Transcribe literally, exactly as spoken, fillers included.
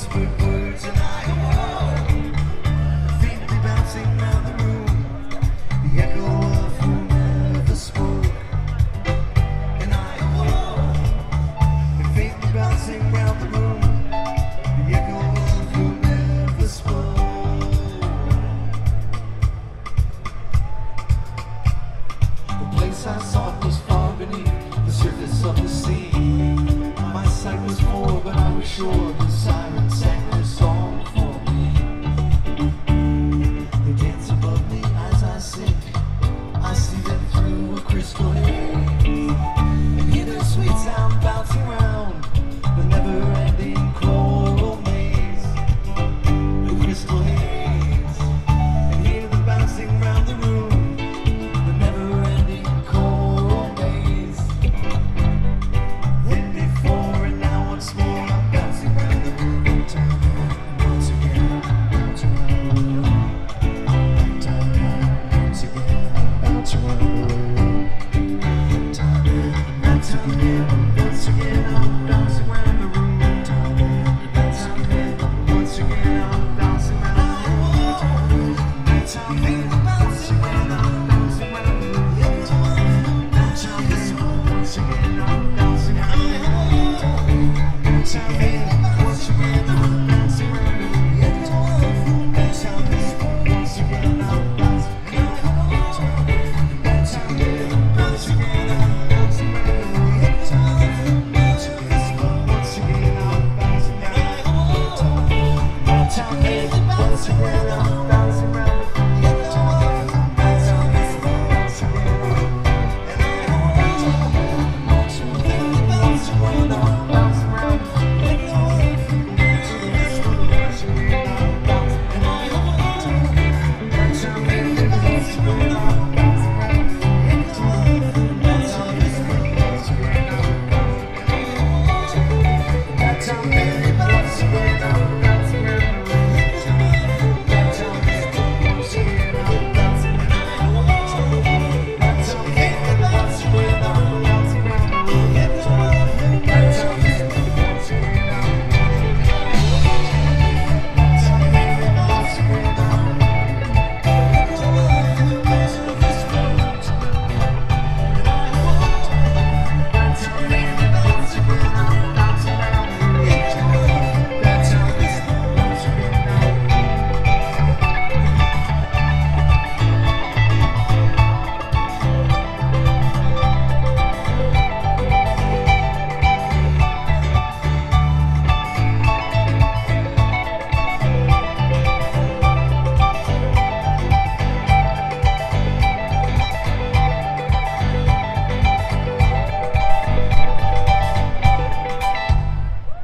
whispered words and I awoke, faintly bouncing round the room, the echo of who never spoke. And I awoke, faintly bouncing round the room, the echo of who never spoke. The place I sought was far beneath the surface of the sea. My sight was poor, but I was sure